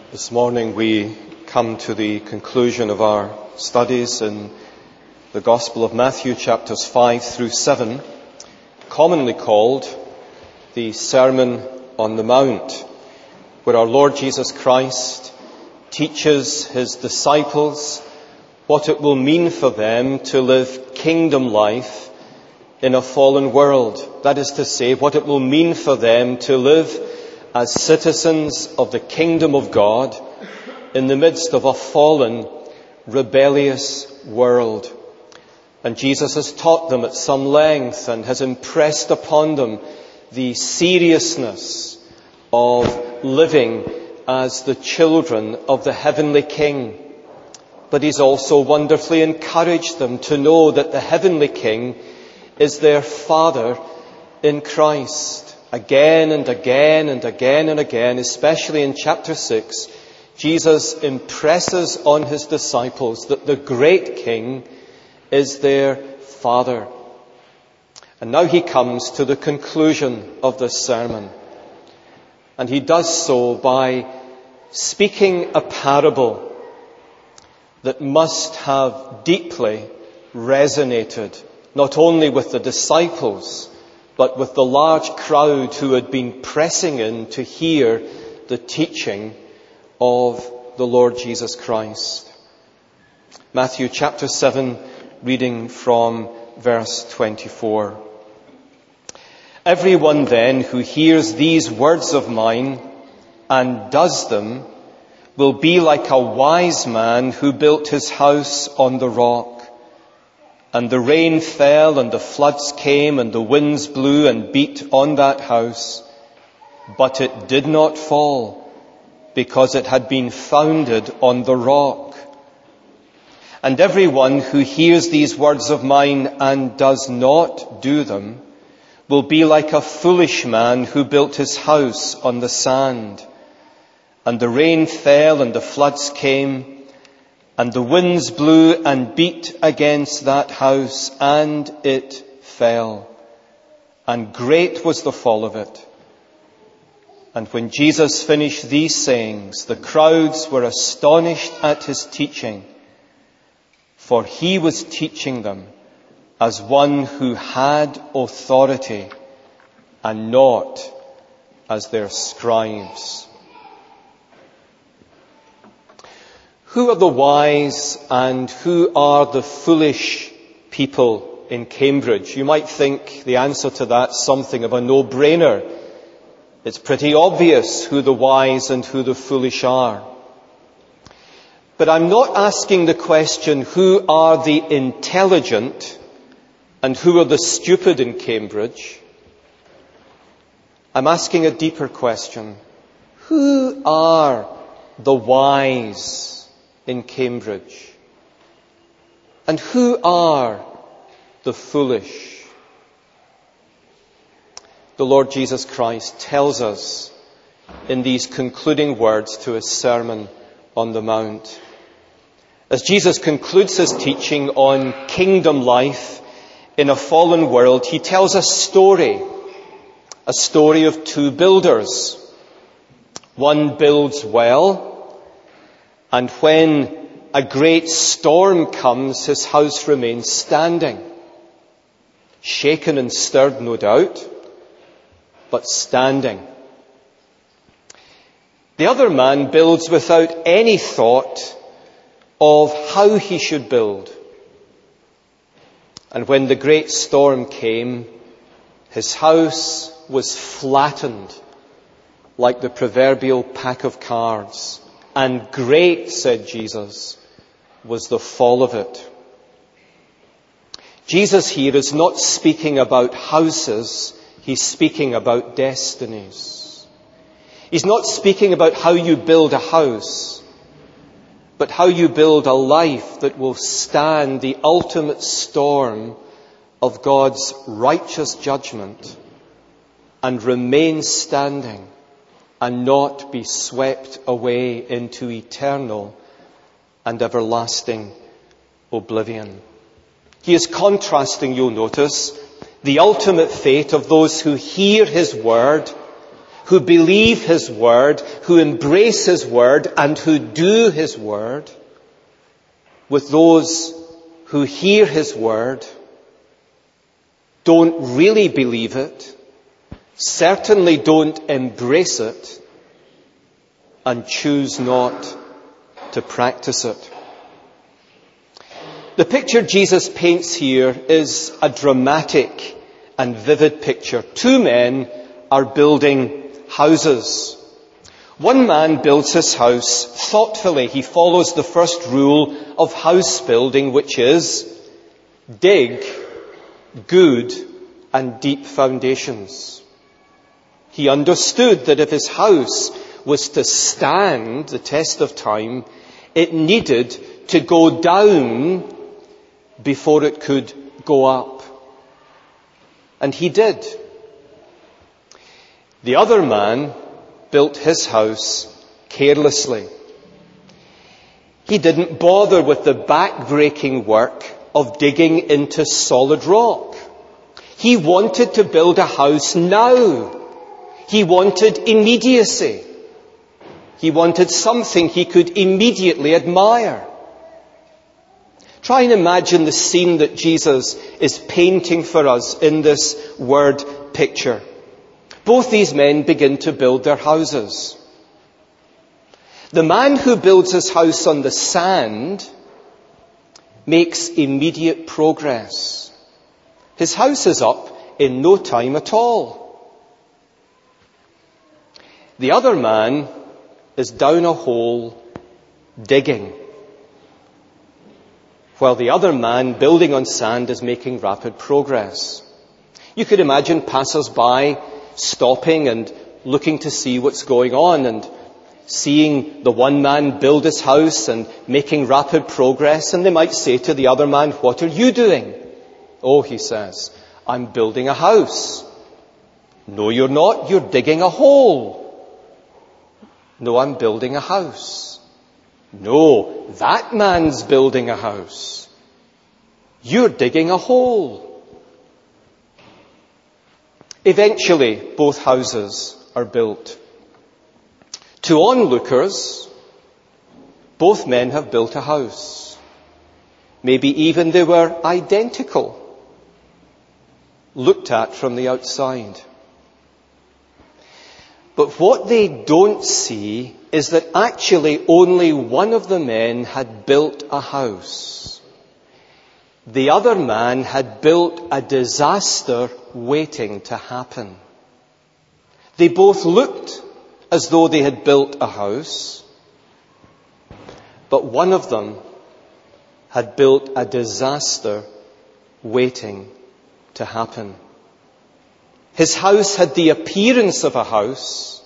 This morning we come to the conclusion of our studies in the Gospel of Matthew, chapters 5 through 7, commonly called the Sermon on the Mount, where our Lord Jesus Christ teaches his disciples what it will mean for them to live kingdom life in a fallen world. That is to say, what it will mean for them to live as citizens of the kingdom of God in the midst of a fallen, rebellious world. And Jesus has taught them at some length and has impressed upon them the seriousness of living as the children of the heavenly King. But he's also wonderfully encouraged them to know that the heavenly King is their Father in Christ. Again and again and again and again, especially in chapter 6, Jesus impresses on his disciples that the great King is their Father. And now he comes to the conclusion of this sermon. And he does so by speaking a parable that must have deeply resonated not only with the disciples, but with the large crowd who had been pressing in to hear the teaching of the Lord Jesus Christ. Matthew chapter 7, reading from verse 24. Everyone then who hears these words of mine and does them will be like a wise man who built his house on the rock. And the rain fell, and the floods came, and the winds blew and beat on that house. But it did not fall, because it had been founded on the rock. And everyone who hears these words of mine and does not do them will be like a foolish man who built his house on the sand. And the rain fell, and the floods came, and the winds blew and beat against that house, and it fell. And great was the fall of it. And when Jesus finished these sayings, the crowds were astonished at his teaching, for he was teaching them as one who had authority, and not as their scribes. Who are the wise and who are the foolish people in Cambridge? You might think the answer to that's something of a no-brainer. It's pretty obvious who the wise and who the foolish are. But I'm not asking the question, who are the intelligent and who are the stupid in Cambridge? I'm asking a deeper question. Who are the wise in Cambridge? And who are the foolish? The Lord Jesus Christ tells us in these concluding words to his Sermon on the Mount. As Jesus concludes his teaching on kingdom life in a fallen world, he tells a story of two builders. One builds well, and when a great storm comes, his house remains standing. Shaken and stirred, no doubt, but standing. The other man builds without any thought of how he should build. And when the great storm came, his house was flattened like the proverbial pack of cards. And great, said Jesus, was the fall of it. Jesus here is not speaking about houses, he's speaking about destinies. He's not speaking about how you build a house, but how you build a life that will stand the ultimate storm of God's righteous judgment and remain standing and not be swept away into eternal and everlasting oblivion. He is contrasting, you'll notice, the ultimate fate of those who hear his word, who believe his word, who embrace his word, and who do his word, with those who hear his word, don't really believe it, certainly don't embrace it, and choose not to practice it. The picture Jesus paints here is a dramatic and vivid picture. Two men are building houses. One man builds his house thoughtfully. He follows the first rule of house building, which is dig good and deep foundations. He understood that if his house was to stand the test of time, it needed to go down before it could go up. And he did. The other man built his house carelessly. He didn't bother with the back-breaking work of digging into solid rock. He wanted to build a house now. He wanted immediacy. He wanted something he could immediately admire. Try and imagine the scene that Jesus is painting for us in this word picture. Both these men begin to build their houses. The man who builds his house on the sand makes immediate progress. His house is up in no time at all. The other man is down a hole digging, while the other man building on sand is making rapid progress. You could imagine passers-by stopping and looking to see what's going on and seeing the one man build his house and making rapid progress, and they might say to the other man, "What are you doing?" "Oh," he says, "I'm building a house." "No, you're not. You're digging a hole." "No, I'm building a house." "No, that man's building a house. You're digging a hole." Eventually, both houses are built. To onlookers, both men have built a house. Maybe even they were identical, looked at from the outside. But what they don't see is that actually only one of the men had built a house. The other man had built a disaster waiting to happen. They both looked as though they had built a house, but one of them had built a disaster waiting to happen. His house had the appearance of a house,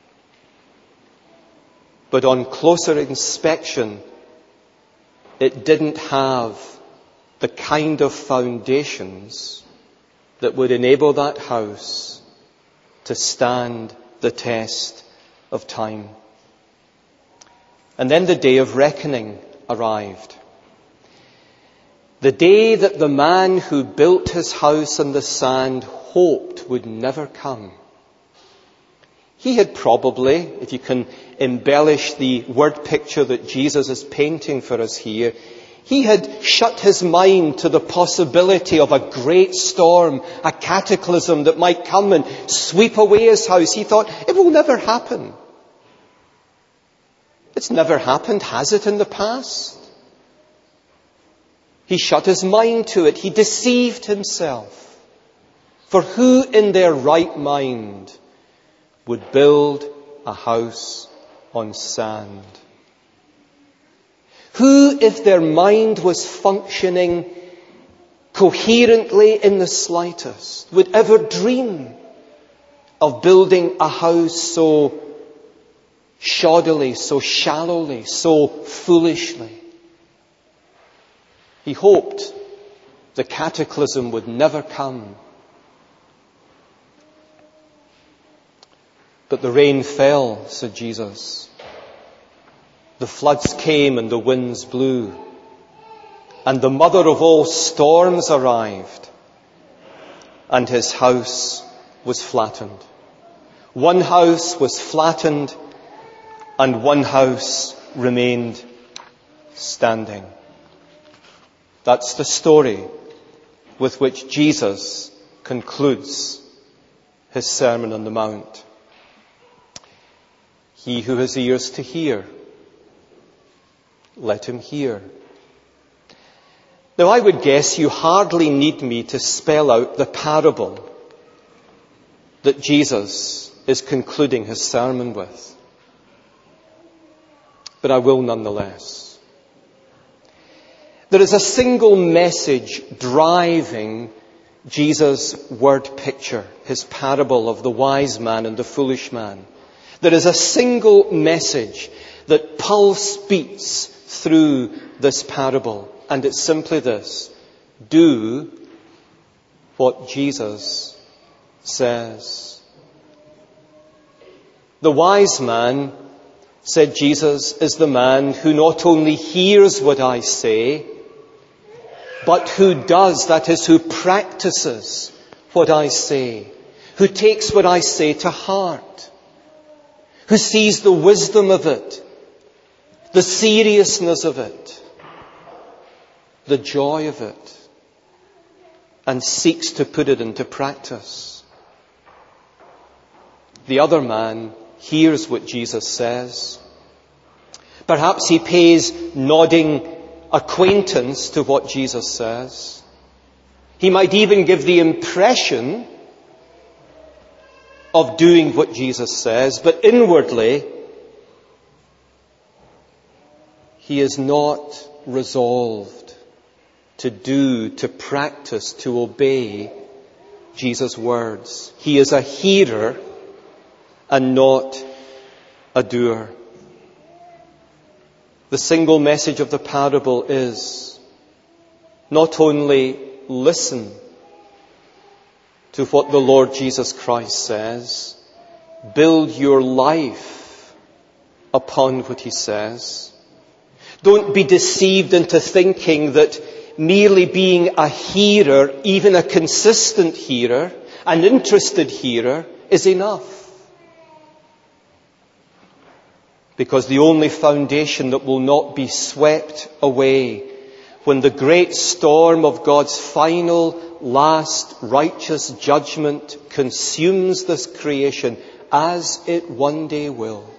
but on closer inspection, it didn't have the kind of foundations that would enable that house to stand the test of time. And then the day of reckoning arrived. The day that the man who built his house on the sand hoped would never come. He had probably, if you can embellish the word picture that Jesus is painting for us here, he had shut his mind to the possibility of a great storm, a cataclysm that might come and sweep away his house. He thought, it will never happen. It's never happened, has it, in the past? He shut his mind to it. He deceived himself. For who in their right mind would build a house on sand? Who, if their mind was functioning coherently in the slightest, would ever dream of building a house so shoddily, so shallowly, so foolishly? He hoped the cataclysm would never come. But the rain fell, said Jesus. The floods came and the winds blew. And the mother of all storms arrived. And his house was flattened. One house was flattened and one house remained standing. That's the story with which Jesus concludes his Sermon on the Mount. He who has ears to hear, let him hear. Now, I would guess you hardly need me to spell out the parable that Jesus is concluding his sermon with. But I will nonetheless. There is a single message driving Jesus' word picture, his parable of the wise man and the foolish man. There is a single message that pulse beats through this parable, and it's simply this: do what Jesus says. The wise man, said Jesus, is the man who not only hears what I say, but who does, that is, who practices what I say, who takes what I say to heart, who sees the wisdom of it, the seriousness of it, the joy of it, and seeks to put it into practice. The other man hears what Jesus says. Perhaps he pays nodding acquaintance to what Jesus says. He might even give the impression of doing what Jesus says, but inwardly he is not resolved to do, to practice, to obey Jesus' words. He is a hearer and not a doer. The single message of the parable is not only listen to what the Lord Jesus Christ says, build your life upon what he says. Don't be deceived into thinking that merely being a hearer, even a consistent hearer, an interested hearer, is enough. Because the only foundation that will not be swept away when the great storm of God's final, last, righteous judgment consumes this creation, as it one day will,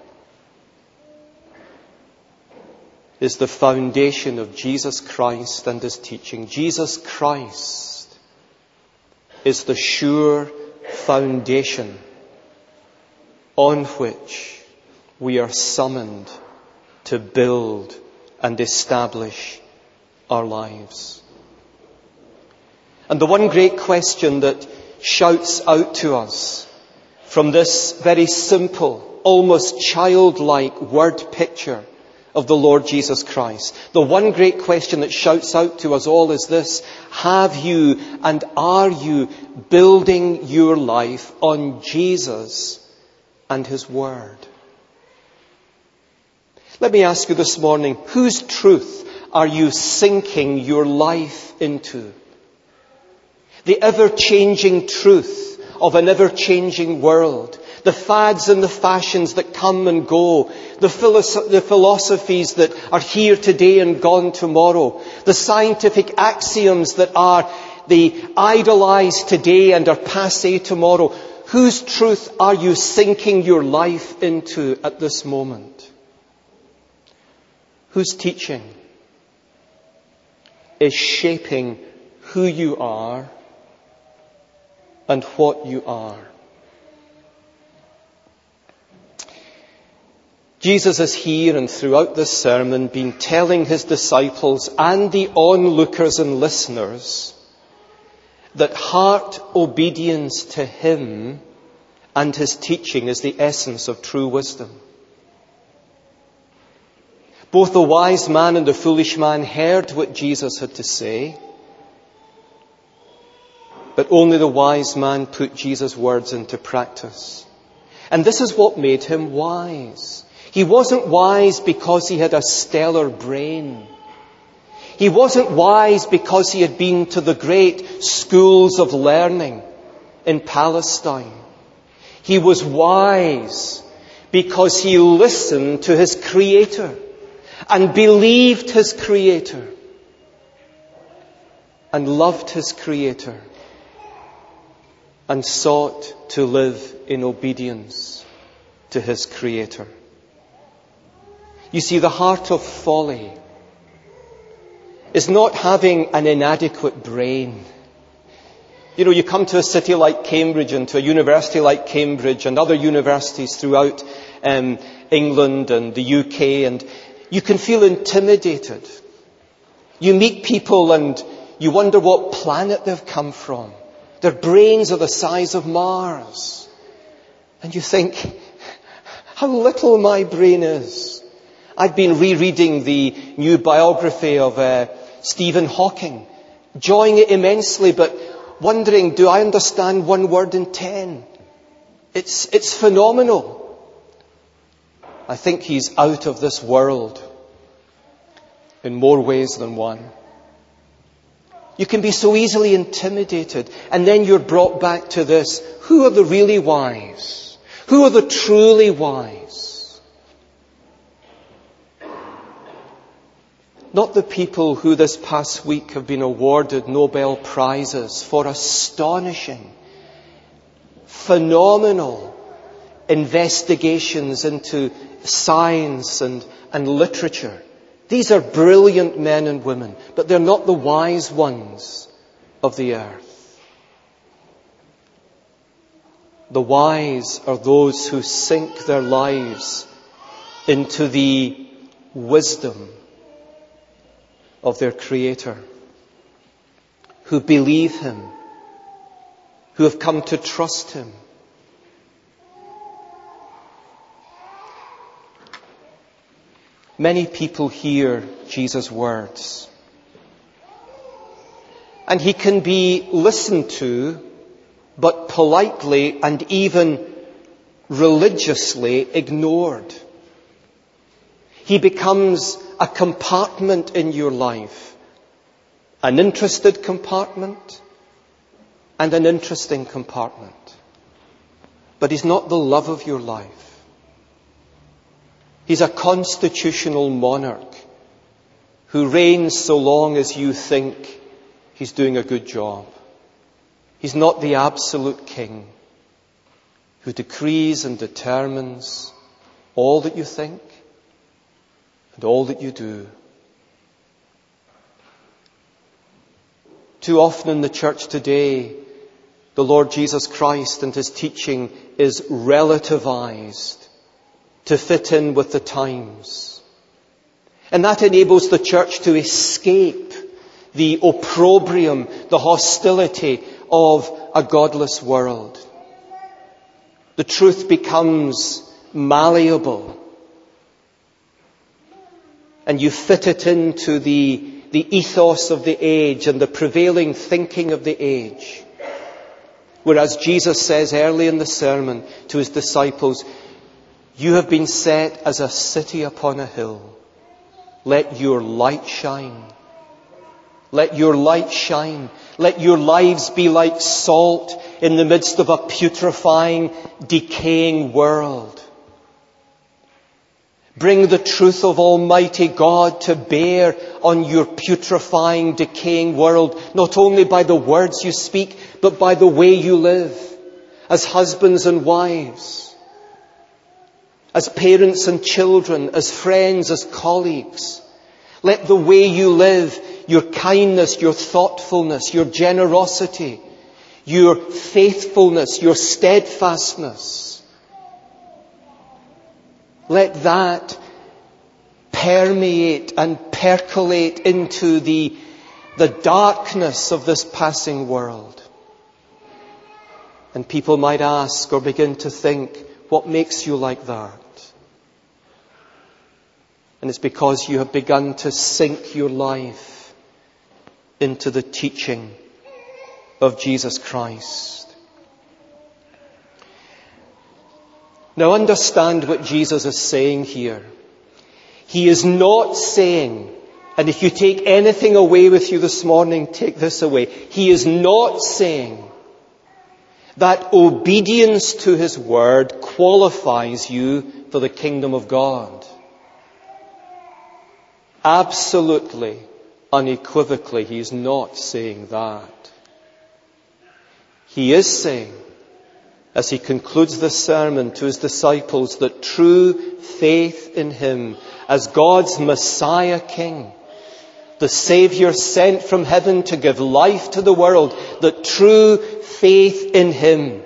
is the foundation of Jesus Christ and his teaching. Jesus Christ is the sure foundation on which we are summoned to build and establish our lives. And the one great question that shouts out to us from this very simple, almost childlike word picture of the Lord Jesus Christ, the one great question that shouts out to us all is this: have you and are you building your life on Jesus and his word? Let me ask you this morning, whose truth are you sinking your life into? The ever-changing truth of an ever-changing world, the fads and the fashions that come and go, the philosophies that are here today and gone tomorrow, the scientific axioms that are the idolized today and are passé tomorrow. Whose truth are you sinking your life into at this moment? Whose teaching is shaping who you are and what you are? Jesus is here and throughout this sermon been telling his disciples and the onlookers and listeners that heart obedience to him and his teaching is the essence of true wisdom. Both the wise man and the foolish man heard what Jesus had to say, but only the wise man put Jesus' words into practice. And this is what made him wise. He wasn't wise because he had a stellar brain. He wasn't wise because he had been to the great schools of learning in Palestine. He was wise because he listened to his Creator and believed his Creator and loved his Creator and sought to live in obedience to his Creator. You see, the heart of folly is not having an inadequate brain. You know, you come to a city like Cambridge and to a university like Cambridge and other universities throughout England and the UK, and you can feel intimidated. You meet people and you wonder what planet they've come from. Their brains are the size of Mars. And you think, how little my brain is. I've been rereading the new biography of Stephen Hawking, enjoying it immensely, but wondering, do I understand 1 word in 10? It's phenomenal. I think he's out of this world in more ways than one. You can be so easily intimidated, and then you're brought back to this. Who are the really wise? Who are the truly wise? Not the people who this past week have been awarded Nobel Prizes for astonishing, phenomenal investigations into science and literature. These are brilliant men and women, but they're not the wise ones of the earth. The wise are those who sink their lives into the wisdom of their Creator, who believe Him, who have come to trust Him. Many people hear Jesus' words, and He can be listened to, but politely and even religiously ignored. He becomes a compartment in your life, an interested compartment and an interesting compartment. But He's not the love of your life. He's a constitutional monarch who reigns so long as you think He's doing a good job. He's not the absolute king who decrees and determines all that you think and all that you do. Too often in the church today, the Lord Jesus Christ and His teaching is relativized to fit in with the times. And that enables the church to escape the opprobrium, the hostility of a godless world. The truth becomes malleable, and you fit it into the ethos of the age and the prevailing thinking of the age. Whereas Jesus says early in the sermon to His disciples, you have been set as a city upon a hill. Let your light shine. Let your light shine. Let your lives be like salt in the midst of a putrefying, decaying world. Bring the truth of Almighty God to bear on your putrefying, decaying world, not only by the words you speak, but by the way you live, as husbands and wives, as parents and children, as friends, as colleagues. Let the way you live, your kindness, your thoughtfulness, your generosity, your faithfulness, your steadfastness, let that permeate and percolate into the darkness of this passing world. And people might ask or begin to think, what makes you like that? And it's because you have begun to sink your life into the teaching of Jesus Christ. Now understand what Jesus is saying here. He is not saying, and if you take anything away with you this morning, take this away. He is not saying That obedience to his word qualifies you for the kingdom of God. Absolutely, unequivocally, he's not saying that. He is saying, as he concludes this sermon to his disciples, that true faith in him as God's Messiah King, the Saviour sent from heaven to give life to the world, that true faith in him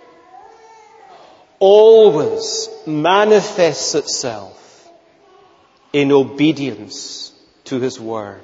always manifests itself in obedience to his word.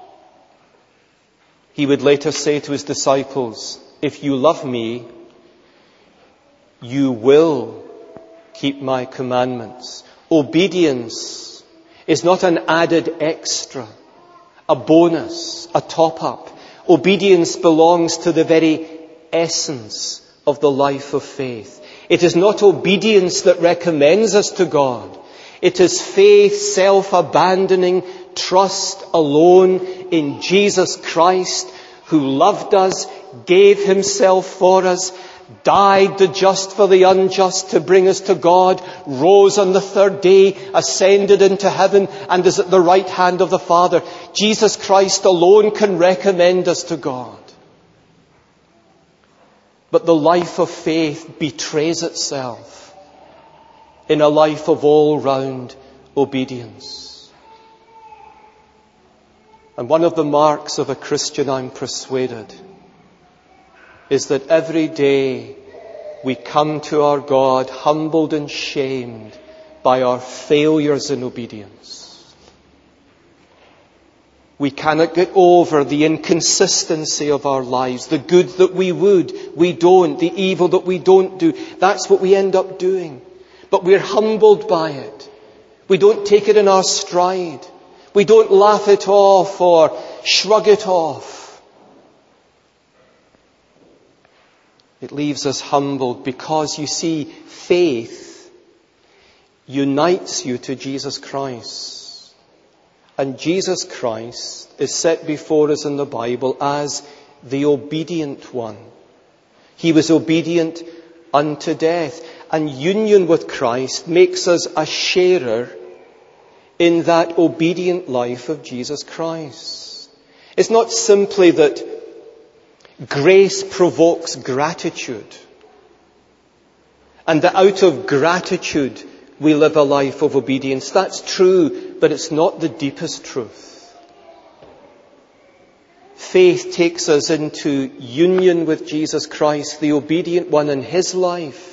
He would later say to his disciples, if you love me, you will keep my commandments. Obedience is not an added extra, a bonus, a top-up. Obedience belongs to the very essence of the life of faith. It is not obedience that recommends us to God. It is faith, self-abandoning, trust alone in Jesus Christ, who loved us, gave himself for us, died the just for the unjust to bring us to God, rose on the third day, ascended into heaven, and is at the right hand of the Father. Jesus Christ alone can recommend us to God. But the life of faith betrays itself in a life of all-round obedience. And one of the marks of a Christian, I'm persuaded, is that every day we come to our God humbled and shamed by our failures in obedience. We cannot get over the inconsistency of our lives. The good that we would, we don't. The evil that we don't do. That's what we end up doing. But we're humbled by it. We don't take it in our stride. We don't laugh it off or shrug it off. It leaves us humbled because, you see, faith unites you to Jesus Christ. And Jesus Christ is set before us in the Bible as the obedient one. He was obedient unto death. And union with Christ makes us a sharer in that obedient life of Jesus Christ. It's not simply that grace provokes gratitude, and that out of gratitude we live a life of obedience. That's true, but it's not the deepest truth. Faith takes us into union with Jesus Christ, the obedient one, and his life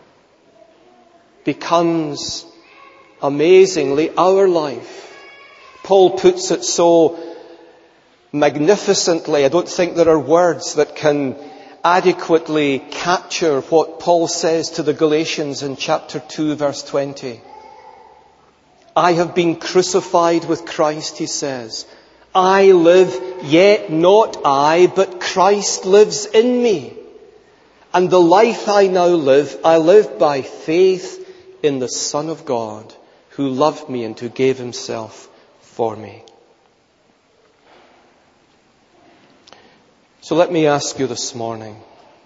becomes amazingly our life. Paul puts it so magnificently. I don't think there are words that can adequately capture what Paul says to the Galatians in chapter 2, verse 20. I have been crucified with Christ, he says. I live, yet not I, but Christ lives in me. And the life I now live, I live by faith in the Son of God, who loved me and who gave himself for me. So let me ask you this morning,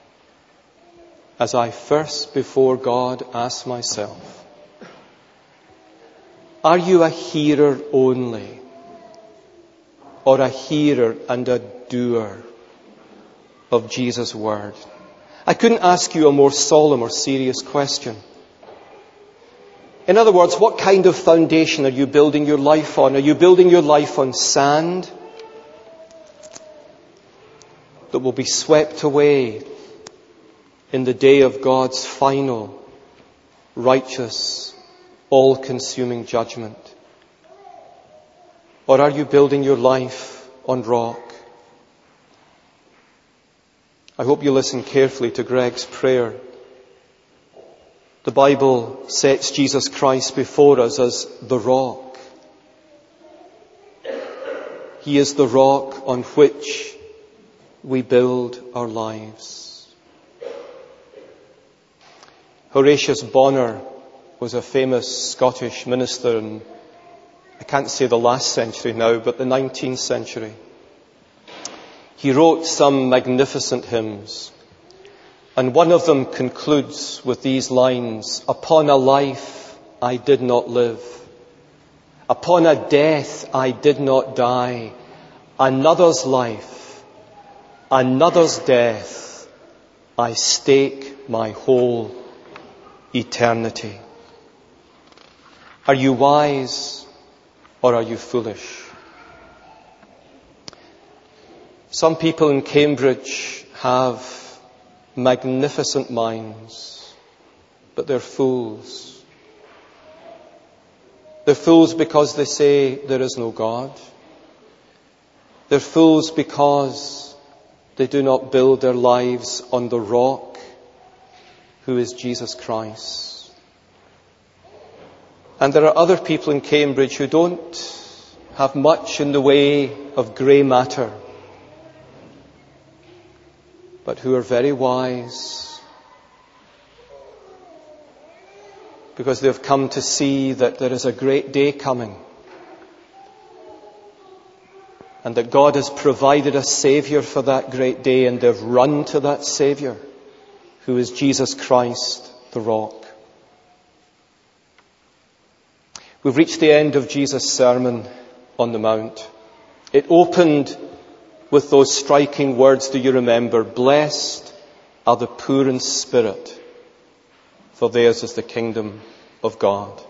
as I first before God ask myself, are you a hearer only, or a hearer and a doer of Jesus' word? I couldn't ask you a more solemn or serious question. In other words, what kind of foundation are you building your life on? Are you building your life on sand that will be swept away in the day of God's final, righteous, all-consuming judgment? Or are you building your life on rock? I hope you listen carefully to Greg's prayer. The Bible sets Jesus Christ before us as the rock. He is the rock on which we build our lives. Horatius Bonar was a famous Scottish minister in, I can't say the last century now, but the 19th century. He wrote some magnificent hymns. And one of them concludes with these lines: "Upon a life I did not live, upon a death I did not die, another's life, another's death, I stake my whole eternity." Are you wise or are you foolish? Some people in Cambridge have magnificent minds, but they're fools. They're fools because they say there is no God. They're fools because they do not build their lives on the rock, who is Jesus Christ. And there are other people in Cambridge who don't have much in the way of grey matter, but who are very wise because they've come to see that there is a great day coming and that God has provided a Saviour for that great day, and they've run to that Saviour, who is Jesus Christ, the rock. We've reached the end of Jesus' Sermon on the Mount. It opened with those striking words, do you remember? "Blessed are the poor in spirit, for theirs is the kingdom of God."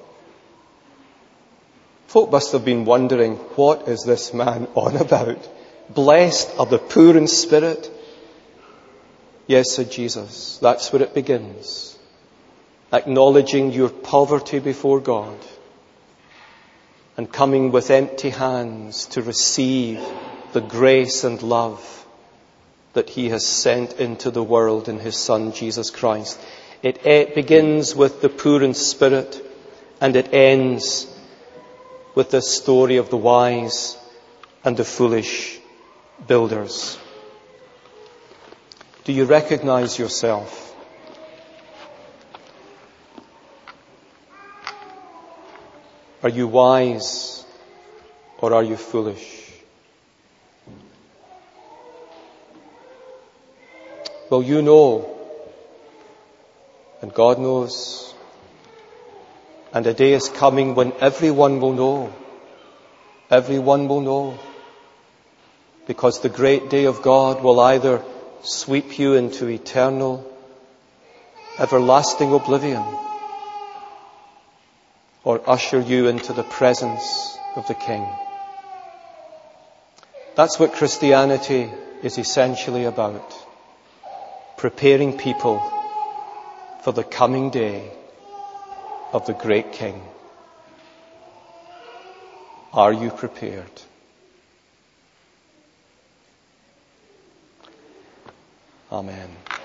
Folk must have been wondering, what is this man on about? Blessed are the poor in spirit? Yes, said Jesus, that's where it begins. Acknowledging your poverty before God and coming with empty hands to receive the grace and love that He has sent into the world in His Son, Jesus Christ. It begins with the poor in spirit, and it ends with the story of the wise and the foolish builders. Do you recognize yourself? Are you wise or are you foolish? Well, you know, and God knows, and a day is coming when everyone will know. Everyone will know. Because the great day of God will either sweep you into eternal, everlasting oblivion, or usher you into the presence of the King. That's what Christianity is essentially about. Preparing people for the coming day of the great King. Are you prepared? Amen.